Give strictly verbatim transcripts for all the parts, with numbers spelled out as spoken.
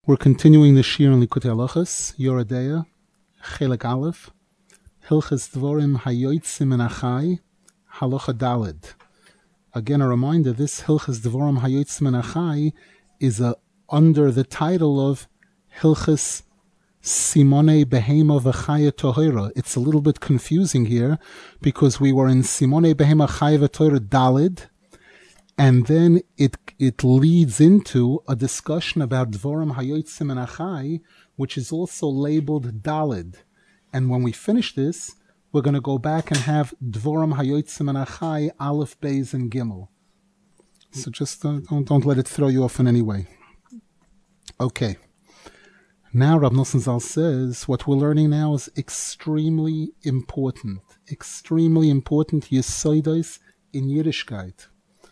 We're continuing the Shir in Likutei Halachos, Yoreh Deah, Chelek Aleph, Hilchos Dvorim Hayotzim Min Achai, Halacha Daled. Again, a reminder: this Hilchos Dvorim Hayotzim Min Achai is a, under the title of Hilchos Simonei Behema V'Chaya Tohira. It's a little bit confusing here because we were in Simonei Behema Chaya V'Tohira Daled, and then it it leads into a discussion about Dvorim Hayotzim Min Achai, which is also labeled Daled. And when we finish this, we're going to go back and have Dvorim Hayotzim Min Achai, Aleph, Beis, and Gimel. So just uh, don't, don't let it throw you off in any way. Okay. Now Rav Nosson Zal says what we're learning now is extremely important. Extremely important Yesodos in Yiddishkeit.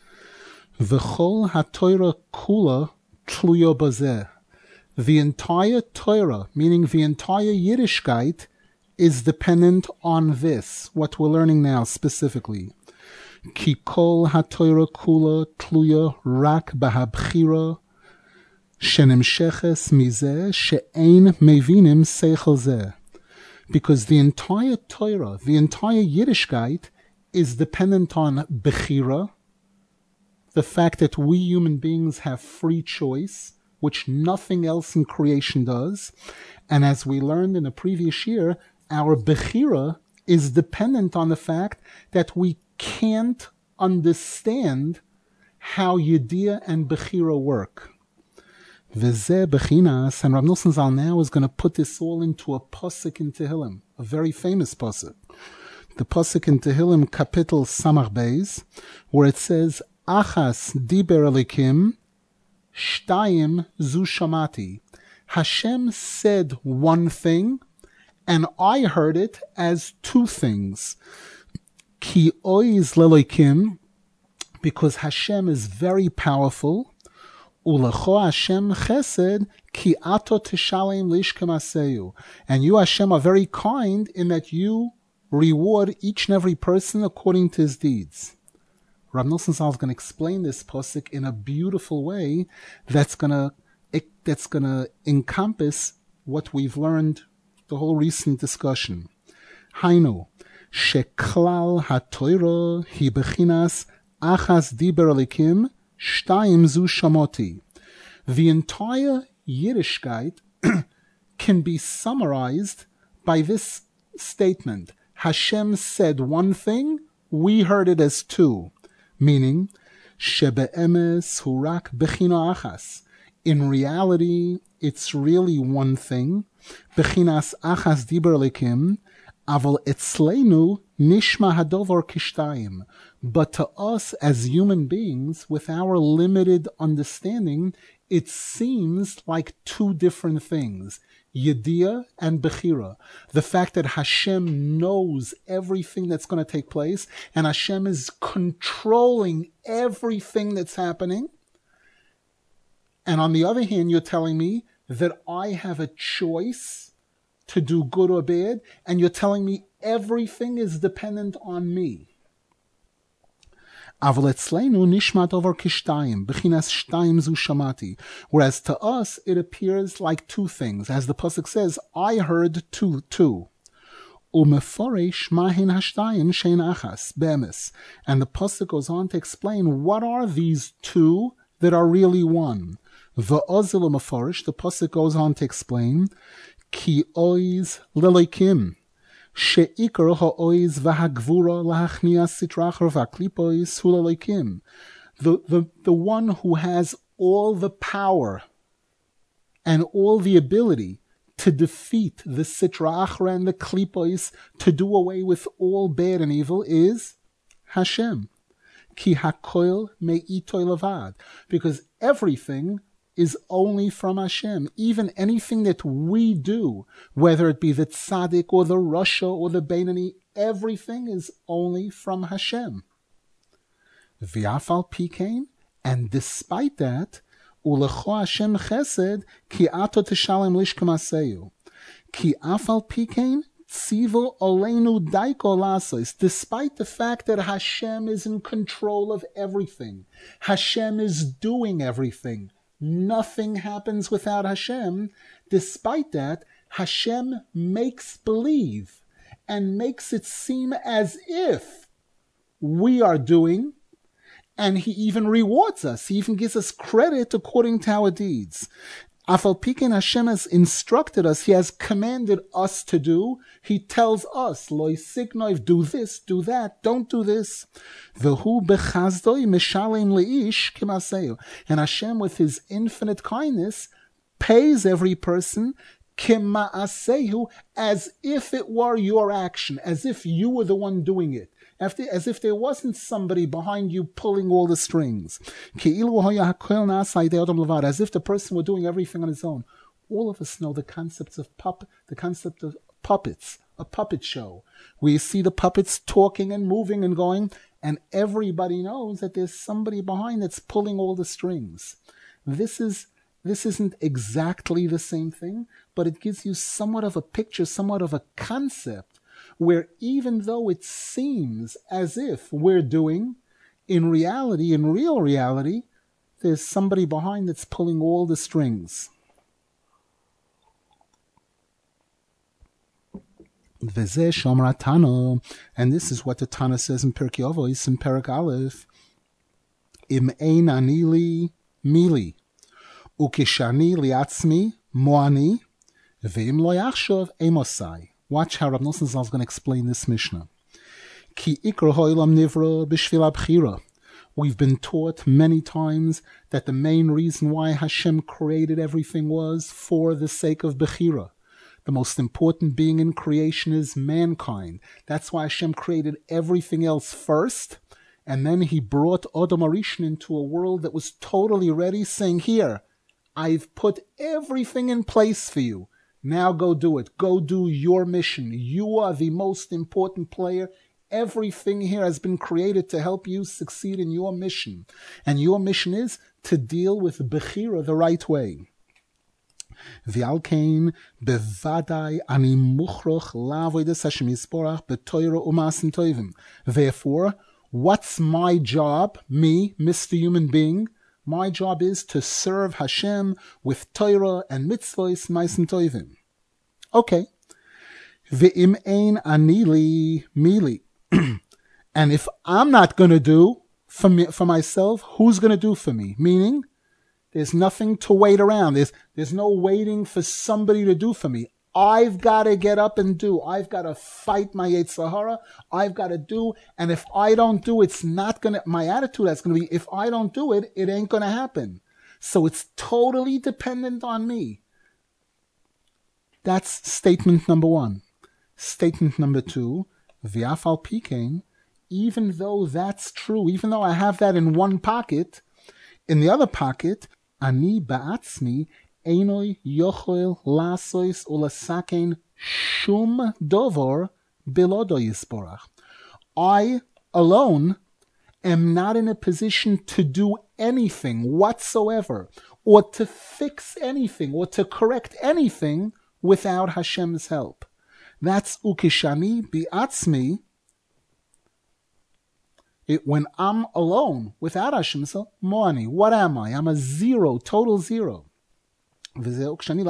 V'chol ha-Torah kula tluya bazeh. The entire Torah, meaning the entire Yiddishkeit, is dependent on this, what we're learning now specifically. Ki kol ha-Torah kula tluya rak b'habchira shenimsheches mizeh she'ein mevinim seichel zeh. Because the entire Torah, the entire Yiddishkeit, is dependent on bechira, the fact that we human beings have free choice, which nothing else in creation does. And as we learned in the previous year, our bechira is dependent on the fact that we can't understand how Yediyah and bechira work. V'zeh bechinas, and Rav Nosson Zal now is going to put this all into a pasuk in Tehillim, a very famous pasuk. The pasuk in Tehillim, Kapitel Samach Beis, where it says, Achas diber elikim, shtayim zu shamati. Hashem said one thing, and I heard it as two things. Ki oiz lelikim, because Hashem is very powerful. Ulecho Hashem chesed, ki ato tishalem lishkem aseyu. And you, Hashem, are very kind in that you reward each and every person according to his deeds. Rav Nosson Zal is going to explain this pasuk in a beautiful way that's going to that's going to encompass what we've learned, the whole recent discussion. Hainu, sheklal haTorah hi bechinas achas diber elikim shtayim zu shamoti. The entire Yiddishkeit can be summarized by this statement: Hashem said one thing, we heard it as two. Meaning, shebe'emes hurak bechina achas. In reality, it's really one thing. Bechinas achas diber elikim, aval etzleinu nishma hadovar kishtayim. But to us as human beings, with our limited understanding, it seems like two different things. Yediyah and Bechira. The fact that Hashem knows everything that's going to take place, and Hashem is controlling everything that's happening. And on the other hand, you're telling me that I have a choice to do good or bad, and you're telling me everything is dependent on me. Whereas to us, it appears like two things. As the pasuk says, I heard two, two. And the pasuk goes on to explain what are these two that are really one. The pasuk goes on to explain, Ki oiz lelikim. She'ikar ha'oiz v'hagvura lahachnias sitrachar v'aklipois hu lelikim. The, the, the one who has all the power and all the ability to defeat the sitra achra and the klipois, to do away with all bad and evil, is Hashem. Ki hakoil me'itoy levad. Because everything is only from Hashem. Even anything that we do, whether it be the tzaddik or the rasha or the beinani, everything is only from Hashem. V'afal pikein, and despite that, ulecho Hashem chesed ki ato tishalem lishkem aseyu. Ki afal pikein tzivo oleinu daiko lasos. Despite the fact that Hashem is in control of everything, Hashem is doing everything, Nothing happens without Hashem. Despite that, Hashem makes believe and makes it seem as if we are doing, and he even rewards us. He even gives us credit according to our deeds. Afal Pikin, Hashem has instructed us. He has commanded us to do. He tells us, Loi signov, do this, do that, don't do this. V'hu bechazdoi mishalem leish kimaseu. And Hashem, with his infinite kindness, pays every person kimaasehu, as if it were your action, as if you were the one doing it. After, as if there wasn't somebody behind you pulling all the strings. As if the person were doing everything on his own. All of us know the concepts of pup, the concept of puppets, a puppet show, where you see the puppets talking and moving and going, and everybody knows that there's somebody behind that's pulling all the strings. This is This isn't exactly the same thing, but it gives you somewhat of a picture, somewhat of a concept, where even though it seems as if we're doing, in reality, in real reality, there's somebody behind that's pulling all the strings. V'zeh shomra Tano, and this is what the Tana says in Pirkei Avos, in Perek Aleph, Im ein anili mili, ukishani liatzmi moani, v'im lo yachshov emosai. Watch how Rav Nosson Zal is going to explain this Mishnah. Ki ikra ha'olam nivra b'shvil ha'bchira. We've been taught many times that the main reason why Hashem created everything was for the sake of Bechira. The most important being in creation is mankind. That's why Hashem created everything else first, and then he brought Adam Arishan into a world that was totally ready, saying, here, I've put everything in place for you. Now go do it. Go do your mission. You are the most important player. Everything here has been created to help you succeed in your mission. And your mission is to deal with Bechira the right way. V'alkein bevadai ani muchroch la'avodas Hashem Yisborach b'toira u'masim tovim. Therefore, what's my job, me, Mister Human Being? My job is to serve Hashem with Torah and mitzvahs, ma'asim tovim. Okay. Ve'im ein anili mili. And if I'm not going to do for me, for myself, who's going to do for me? Meaning, there's nothing to wait around. There's, there's no waiting for somebody to do for me. I've got to get up and do. I've got to fight my Yetzer Hara. I've got to do. And if I don't do, it's not going to, my attitude is going to be, if I don't do it, it ain't going to happen. So it's totally dependent on me. That's statement number one. Statement number two, V'afal pikein, even though that's true, even though I have that in one pocket, in the other pocket, ani ba'atzmi einoi yochel lasois ulasakein shum dovor bilodo yisporach. I alone am not in a position to do anything whatsoever, or to fix anything, or to correct anything without Hashem's help. That's ukishani bi'atzmi. It, when I'm alone, without Hashem's help, moani. What am I? I'm a zero, total zero. Because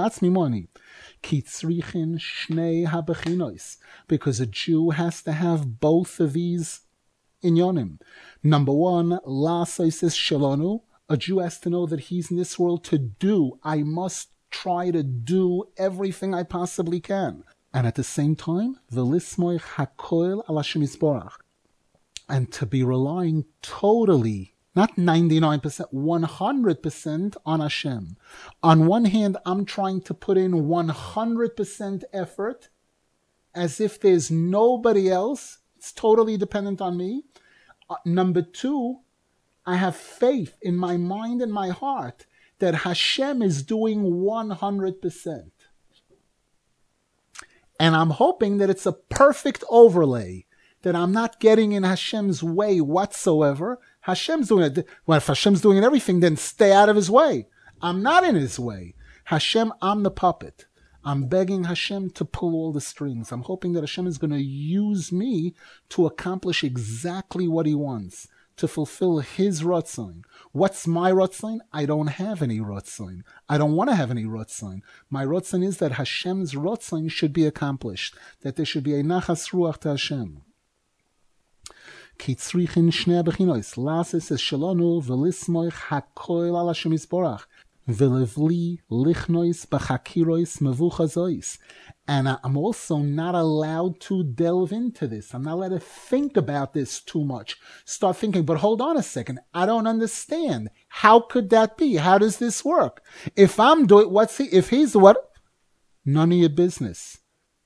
a Jew has to have both of these inyonim. Number one, la soises shalonu. A Jew has to know that he's in this world to do. I must try to do everything I possibly can. And at the same time, v'lismoich hakoil al Hashem Yisborach. And to be relying totally, not ninety-nine percent, one hundred percent on Hashem. On one hand, I'm trying to put in one hundred percent effort as if there's nobody else. It's totally dependent on me. Uh, number two, I have faith in my mind and my heart that Hashem is doing one hundred percent. And I'm hoping that it's a perfect overlay, that I'm not getting in Hashem's way whatsoever. Hashem's doing it. Well, if Hashem's doing everything, then stay out of his way. I'm not in his way. Hashem, I'm the puppet. I'm begging Hashem to pull all the strings. I'm hoping that Hashem is going to use me to accomplish exactly what he wants, to fulfill his Ratzon. What's my Ratzon? I don't have any Ratzon. I don't want to have any Ratzon. My Ratzon is that Hashem's Ratzon should be accomplished, that there should be a Nachas Ruach to Hashem. Ki tzrichin shnei bechinos, lasis es shalonu v'lismoich hakoil al Hashem Yisborach, v'levli lichnois b'chakirois mevuchazois. And I'm also not allowed to delve into this. I'm not allowed to think about this too much. Start thinking, but hold on a second. I don't understand. How could that be? How does this work? If I'm doing, what's he, if he's what? None of your business.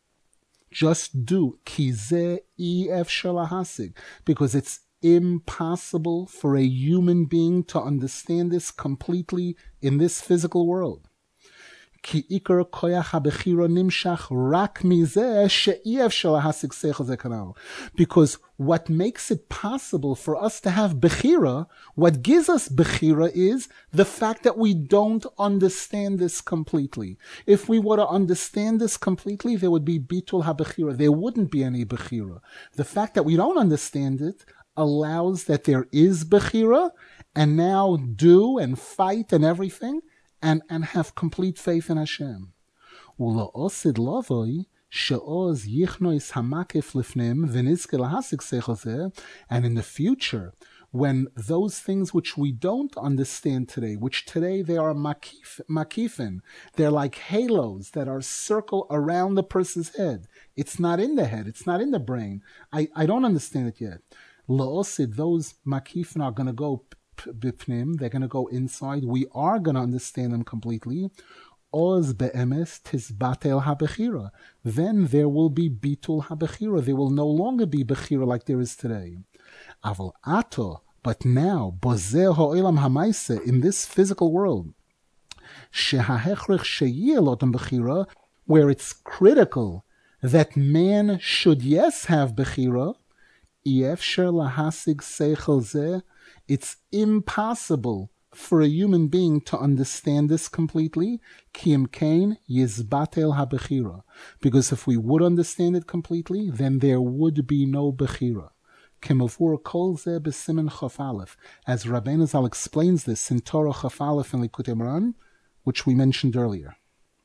Just do. Ki ze ef shalahasig. Because it's impossible for a human being to understand this completely in this physical world. Ki ikar koyach habechira nimshach rak mizeh she'ef shalahasig seichel ze kanal. Because what makes it possible for us to have bechira, what gives us bechira is the fact that we don't understand this completely. If we were to understand this completely, there would be bitul habechira. There wouldn't be any bechira. The fact that we don't understand it allows that there is bechira, and now do and fight and everything, and, and have complete faith in Hashem. U'la'osid lavoi she'oz yichnois hamakif lifnim v'nizke lahasik seichel zeh. And in the future, when those things which we don't understand today, which today they are makif, makifin, they're like halos that are circle around the person's head. It's not in the head. It's not in the brain. I, I don't understand it yet. La'osid, those makifin are going to go bipnim, they're going to go inside. We are going to understand them completely. Oz be'emes tisbatel habechira. Then there will be bitul habechira. There will no longer be bechira like there is today. Aval ato, but now, bozeh ha'olam hamaise, in this physical world, shehahechrech sheyilotam bechira, where it's critical that man should yes have bechira, iefsher lahasig seichel zeh. It's impossible for a human being to understand this completely. Kim kain yizbatel habechira. Because if we would understand it completely, then there would be no bechira. Kemavur kol zeh b'simen chaf aleph. As Rabbeinu Zal explains this in Torah chaf aleph and Likutei Moharan, which we mentioned earlier.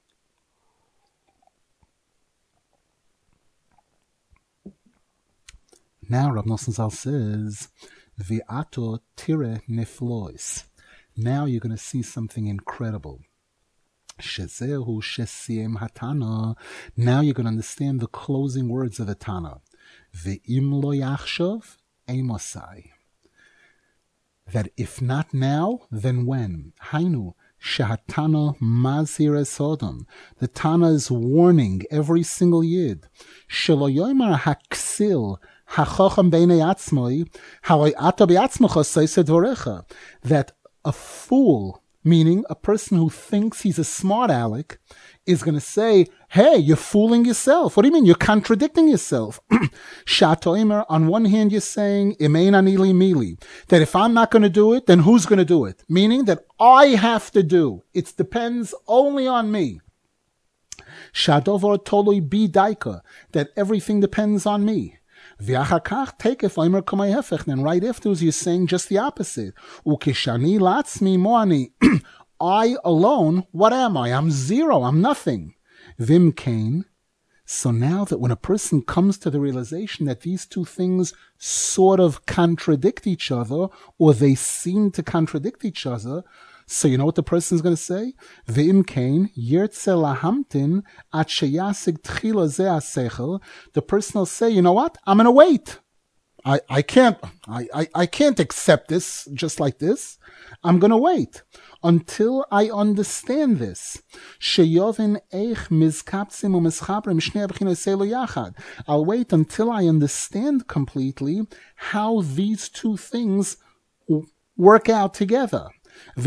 Now Rav Nosson Zal says, V'ato tire neflois. Now you're going to see something incredible. Shezehu shesiem hatana. Now you're going to understand the closing words of the Tana. Ve'im lo yachshov emosai. That if not now, then when? Hainu shehatana mazir esodam. The Tana is warning every single yid. Shelo yoymar haksil that a fool, meaning a person who thinks he's a smart aleck, is going to say, hey, you're fooling yourself. What do you mean? You're contradicting yourself. Shatoimer, on one hand, you're saying, Imein anili mili, that if I'm not going to do it, then who's going to do it? Meaning that I have to do. It depends only on me. Shadovar toloi bi daika, that everything depends on me. Then right afterwards you're saying just the opposite. I alone, what am I? I'm zero, I'm nothing. Vim kain. So now that when a person comes to the realization that these two things sort of contradict each other, or they seem to contradict each other, so you know what the person is going to say? V'im kain yirtze lahamtin at sheyasig tchila ze asechel. The person will say, you know what? I'm going to wait. I, I can't I, I, I can't accept this just like this. I'm going to wait until I understand this. Sheyovin eich mizkaptzim u'mischabrim shnei b'chinos elo yachad. I'll wait until I understand completely how these two things work out together. And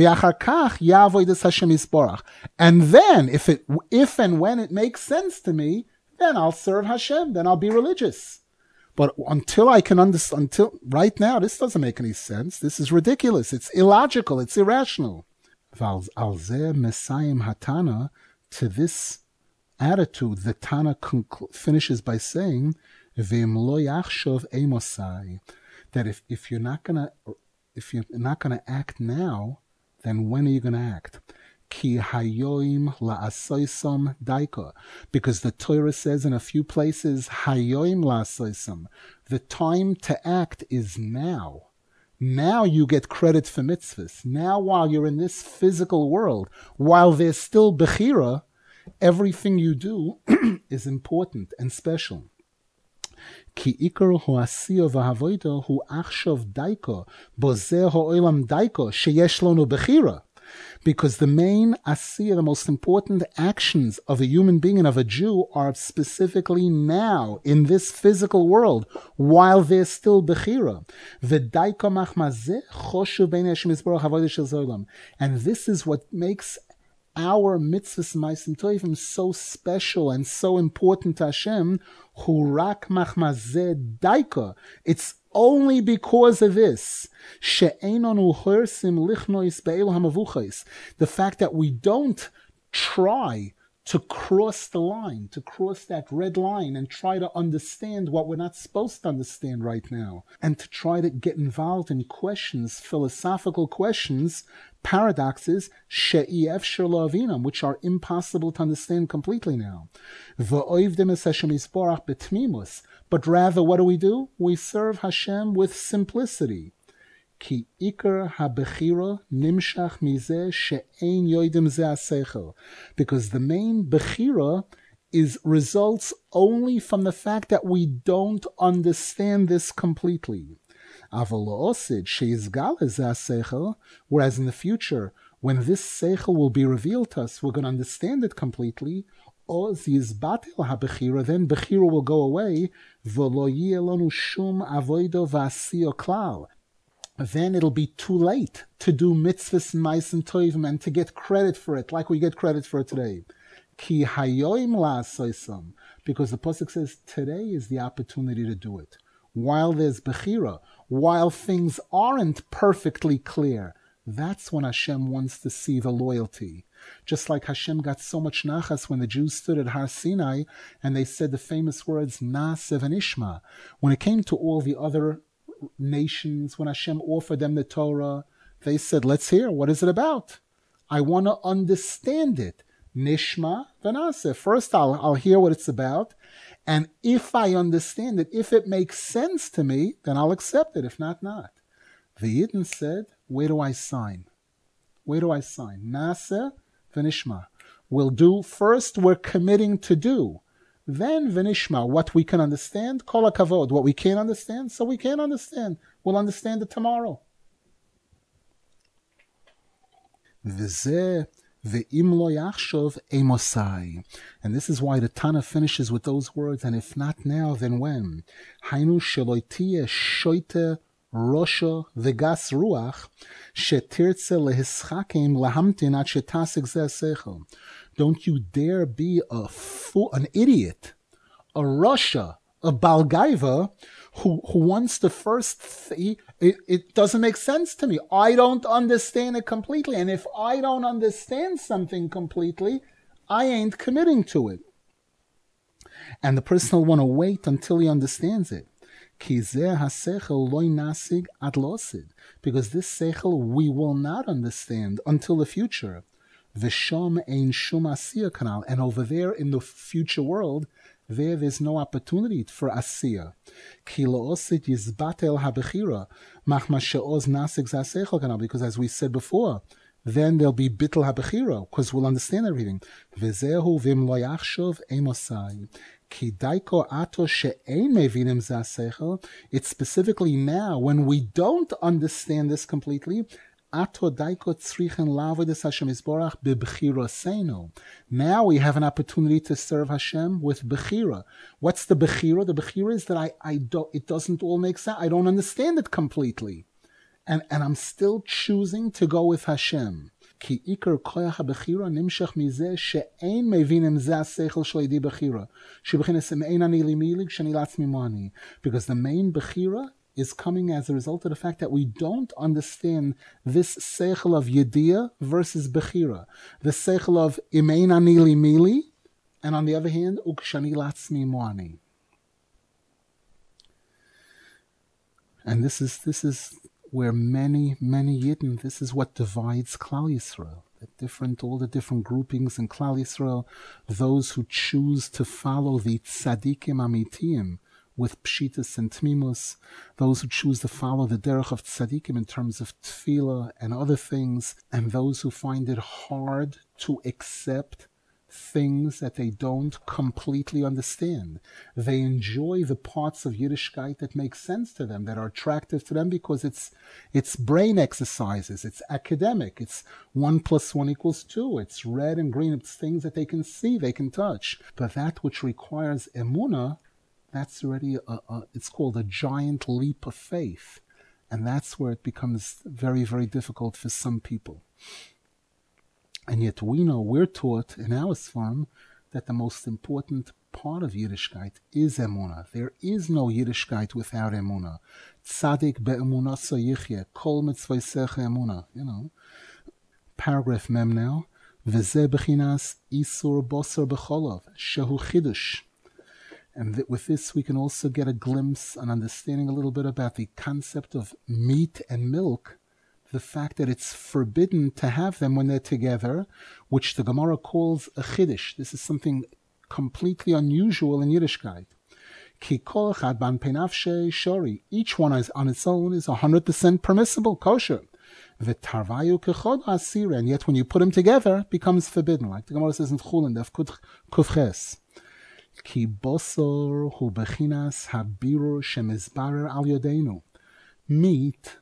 then, if it, if and when it makes sense to me, then I'll serve Hashem. Then I'll be religious. But until I can understand, until right now, this doesn't make any sense. This is ridiculous. It's illogical. It's irrational. To this attitude, the Tana conclu- finishes by saying, that if, if you're not gonna if you're not gonna act now, then when are you gonna act? Ki hayoim la'asoisam daika, because the Torah says in a few places hayoim la'asoisam, the time to act is now. Now you get credit for mitzvahs. Now, while you're in this physical world, while there's still bechira, everything you do is important and special. Ki ikar hu asiya v'havoida hu achshav daika bozeh ha'olam daika sheyesh lonu bechira. Because the main asiyah, the most important actions of a human being and of a Jew are specifically now, in this physical world, while there's still bechira. And this is what makes our mitzvahs ma'asim tovim so special and so important to Hashem. Hurak machmazeh daika. It's only because of this, the fact that we don't try to cross the line, to cross that red line and try to understand what we're not supposed to understand right now, and to try to get involved in questions, philosophical questions, paradoxes, which are impossible to understand completely now. But rather, what do we do? We serve Hashem with simplicity. Ki ikar ha-bechira nimshach mizeh she'ein yoidim ze ha-seichel. Because the main bechira is results only from the fact that we don't understand this completely. Aval la'osid she'izgala ze ha-seichel. Whereas in the future, when this seichel will be revealed to us, we're going to understand it completely. Then bechira will go away. Then it'll be too late to do mitzvahs and ma'asim tovim and to get credit for it, like we get credit for it today. Ki hayoim la'asoisam, because the pasuk says today is the opportunity to do it. While there's bechira, while things aren't perfectly clear, that's when Hashem wants to see the loyalty. Just like Hashem got so much nachas when the Jews stood at Har Sinai and they said the famous words, Na'aseh v'nishma. When it came to all the other nations, when Hashem offered them the Torah, they said, let's hear, what is it about? I want to understand it. Nishma v'na'aseh. First I'll, I'll hear what it's about, and if I understand it, if it makes sense to me, then I'll accept it. If not, not. The Yidden said, where do I sign? Where do I sign? Na'aseh v'nishma. We'll do, first we're committing to do. Then v'nishma, what we can understand, kol hakavod. What we can't understand, so we can't understand. We'll understand it tomorrow. V'zeh ve'im lo yachshov emosai. And this is why the Tana finishes with those words, and if not now, then when? Hainu shelo tiyeh shoite Rosha v'gas ruach shetirtze lehischakim lahamtin at shetasik zeh seichel. Don't you dare be a fool, an idiot, a Rasha, a Balgaiva, who who wants to first. Th- it, it doesn't make sense to me. I don't understand it completely, and if I don't understand something completely, I ain't committing to it. And the person will want to wait until he understands it. Because this seichel we will not understand until the future. And over there in the future world, there there's no opportunity for asiyah. Because as we said before, then there'll be bittul habechira, because we'll understand everything. It's specifically now when we don't understand this completely. Now we have an opportunity to serve Hashem with bechira. What's the bechira? The bechira is that I, I don't, it doesn't all make sense. I don't understand it completely. And, and I'm still choosing to go with Hashem. Because the main bechira is coming as a result of the fact that we don't understand this seichel of yediyah versus bechira. The seichel of imein ani li mili, and on the other hand, ukshani latzmi moani. And this is this is where many, many Yidden, this is what divides Klal Yisrael. The different, all the different groupings in Klal Yisrael, those who choose to follow the tzaddikim amitiyim with pshitas and tmimus, those who choose to follow the derech of tzaddikim in terms of tefillah and other things, and those who find it hard to accept things that they don't completely understand. They enjoy the parts of Yiddishkeit that make sense to them, that are attractive to them, because it's it's brain exercises, it's academic, it's one plus one equals two, it's red and green, it's things that they can see, they can touch. But that which requires emunah, that's already a, a it's called a giant leap of faith, and that's where it becomes very, very difficult for some people. And yet we know, we're taught in our Sfarim that the most important part of Yiddishkeit is Emunah. There is no Yiddishkeit without Emunah. Tzadik be'emunah so yichye, kol mitzvaysecha Emunah. You know, paragraph mem now. V'zeh b'chinas isur bosar b'cholov, shehu chidush. And th- with this we can also get a glimpse, an understanding a little bit about the concept of meat and milk, the fact that it's forbidden to have them when they're together, which the Gemara calls a chiddush. This is something completely unusual in Yiddishkeit. Ki kol echad ban penafshe shori. Each one is on its own is one hundred percent permissible, kosher. V'tarvayu kechod asira. And yet when you put them together, it becomes forbidden. Like the Gemara says in Chulin, Daf Kufches. Ki bosor hu bechinas habirur shemizbarer al yodeinu. Meat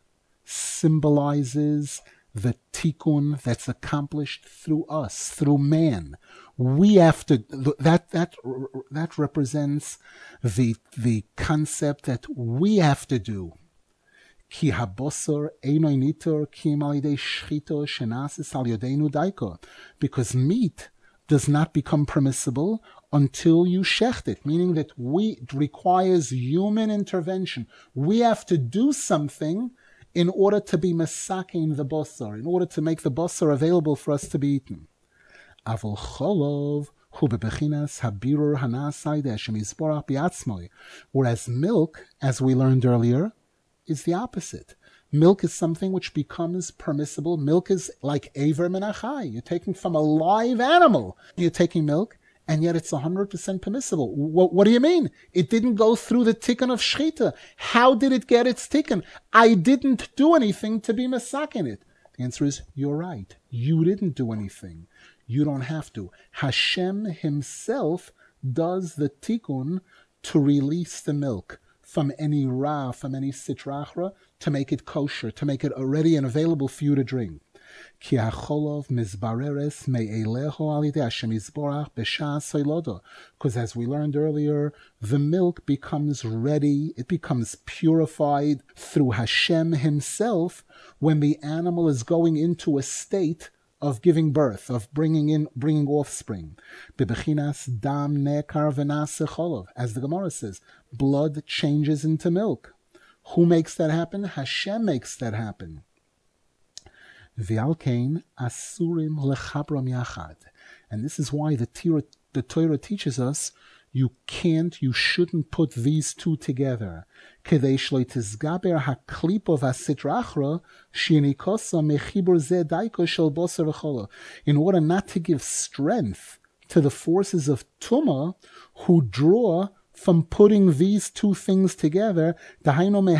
symbolizes the tikkun that's accomplished through us, through man. We have to, that that that represents the the concept that we have to do. Ki habosor eino nitor kim al yidei shchito shenasis al yodeinu daiko. Because meat does not become permissible until you shecht it, meaning that we, it requires human intervention. We have to do something in order to be mesakin the bosar, in order to make the bosar available for us to be eaten. Avol cholov hu bebechinas habirur hanasai de'Hashem yisborach biatzmoi. Whereas milk, as we learned earlier, is the opposite. Milk is something which becomes permissible. Milk is like aver menachai. You're taking from a live animal. You're taking milk, and yet it's one hundred percent permissible. What, what do you mean? It didn't go through the tikkun of shchita. How did it get its tikkun? I didn't do anything to be mesakin it. The answer is, you're right. You didn't do anything. You don't have to. Hashem himself does the tikkun to release the milk from any ra, from any sitrachra, to make it kosher, to make it ready and available for you to drink. Ki hacholov mizbareres me'eleho al yidei Hashem yisborach b'shas soilodo. Because as we learned earlier, the milk becomes ready, it becomes purified through Hashem himself when the animal is going into a state of giving birth, of bringing in, bringing offspring. Bebechinas dam nekar v'naseh cholov. As the Gemara says, blood changes into milk. Who makes that happen? Hashem makes that happen. V'alkein asurim lechabram yachad. And this is why the Torah, the Torah teaches us you can't, you shouldn't put these two together. Kedei shlo tizgaber haklipo v'asitrachra shinikosa mechibur ze daiko shel boser v'chola. In order not to give strength to the forces of Tumah who draw from putting these two things together, meaning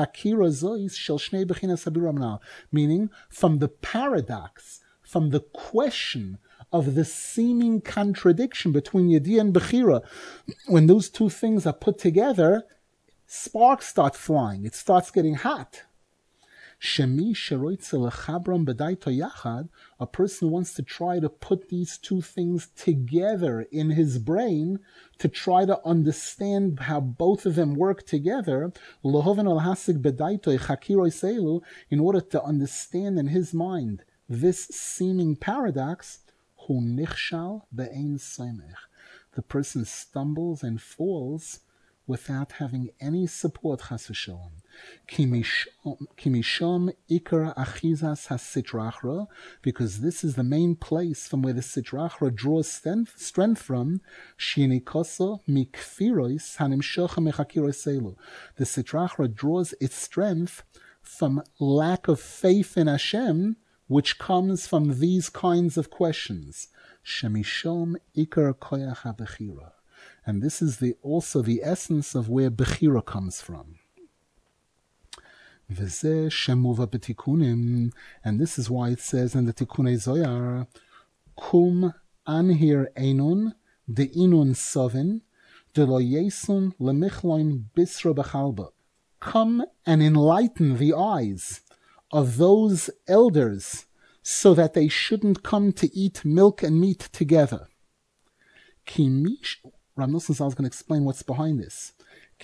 from the paradox, from the question of the seeming contradiction between Yediyah and Bechira. When those two things are put together, sparks start flying. It starts getting hot. A person wants to try to put these two things together in his brain, to try to understand how both of them work together, in order to understand in his mind this seeming paradox, the person stumbles and falls without having any support, chas v'shalom. Ki mishom ikar achizas ha-sitrachra, because this is the main place from where the sitrachra draws strength, strength from. Shinikoso mikfirois hanimshocha mechakiros elu. The sitrachra draws its strength from lack of faith in Hashem, which comes from these kinds of questions. Shemishom ikar koyach ha-bechira. And this is the also the essence of where bechira comes from. V'zeh shemuva b'tikunim, and this is why it says in the Tikunei Zohar, kum anhir einun de'inun sovin de'lo yesun lemichlon bisra b'chalba. Come and enlighten the eyes of those elders so that they shouldn't come to eat milk and meat together. Kimish, Rav Nosson Zal is going to explain what's behind this.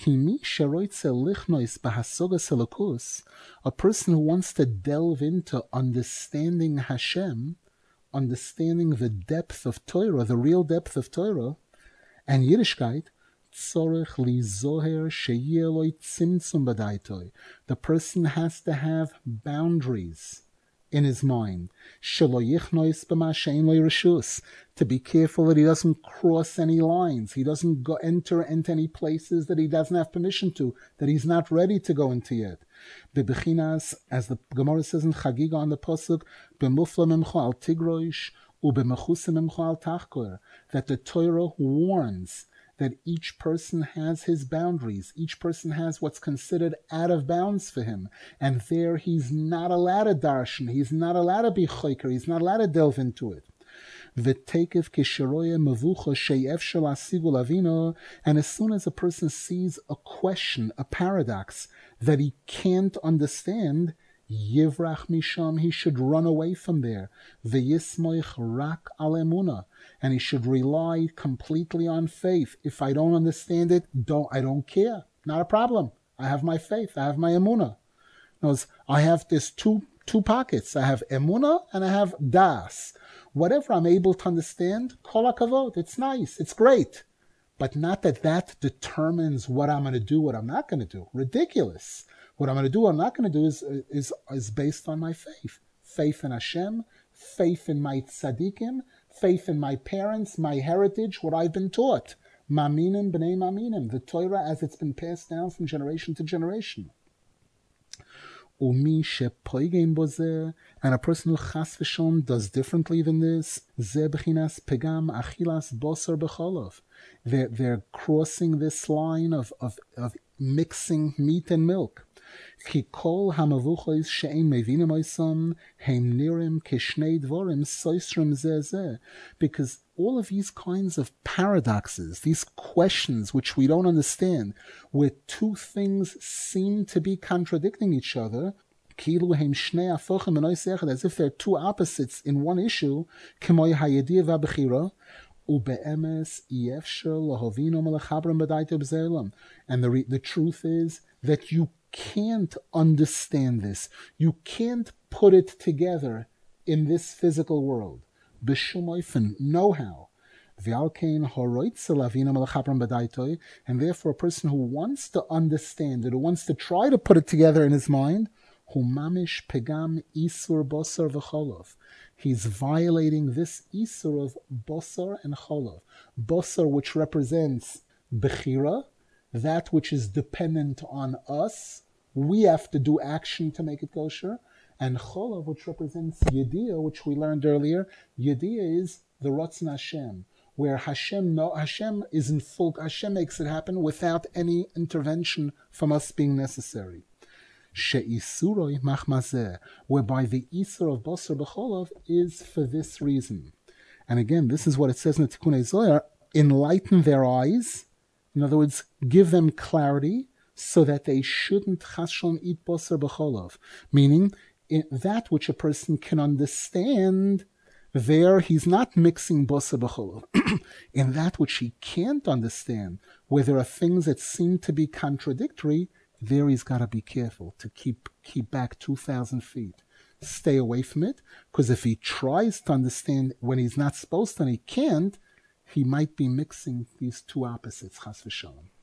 A person who wants to delve into understanding Hashem, understanding the depth of Torah, the real depth of Torah, and Yiddishkeit, the person has to have boundaries in his mind, to be careful that he doesn't cross any lines, he doesn't go enter into any places that he doesn't have permission to, that he's not ready to go into yet. Bebechinas, as the Gemara says in Chagiga on the pasuk, b'mufla memcha al tigroish u'b'mechusa memcha al tachkor, that the Torah warns that each person has his boundaries. Each person has what's considered out of bounds for him. And there he's not allowed to darshan, he's not allowed to be choker, he's not allowed to delve into it. And as soon as a person sees a question, a paradox, that he can't understand, Yivrach misham, he should run away from there. V'yismoich rak al emuna, and he should rely completely on faith. If I don't understand it, don't I don't care. Not a problem. I have my faith. I have my emuna. Knows I have this two two pockets. I have emuna and I have das. Whatever I'm able to understand, kol hakavod. It's nice. It's great, but not that that determines what I'm going to do, what I'm not going to do. Ridiculous. What I'm going to do, what I'm not going to do is, is, is based on my faith. Faith in Hashem, faith in my tzaddikim, faith in my parents, my heritage, what I've been taught. Maminim b'nei maminim, the Torah as it's been passed down from generation to generation. Umi shepoigim bozeh, and a person who chas v'shon does differently than this, ze b'chinas pegam achilas bosar b'cholov. They're, they're crossing this line of, of, of mixing meat and milk. Because all of these kinds of paradoxes, these questions which we don't understand, where two things seem to be contradicting each other, as if they're two opposites in one issue, and the, re- the truth is that you can't understand this. You can't put it together in this physical world. B'shum no how. And therefore a person who wants to understand it, who wants to try to put it together in his mind, humamish pegam isur bosar v'cholov. He's violating this isur of bosar and cholov. Bosar, which represents bechira, that which is dependent on us, we have to do action to make it kosher. And Cholav, which represents Yediyah, which we learned earlier, Yediyah is the Ratzon Hashem, where Hashem no, Hashem is in full, Hashem makes it happen without any intervention from us being necessary. She'isuroi machmazeh, whereby the Isur of Basar B'Cholav is for this reason. And again, this is what it says in the Tikunei Zohar, enlighten their eyes. In other words, give them clarity so that they shouldn't chashon eat basar b'cholov. Meaning, in that which a person can understand, there he's not mixing basar b'cholov. In that which he can't understand, where there are things that seem to be contradictory, there he's got to be careful to keep keep back two thousand feet. Stay away from it, because if he tries to understand when he's not supposed to and he can't, he might be mixing these two opposites, chas v'shalom.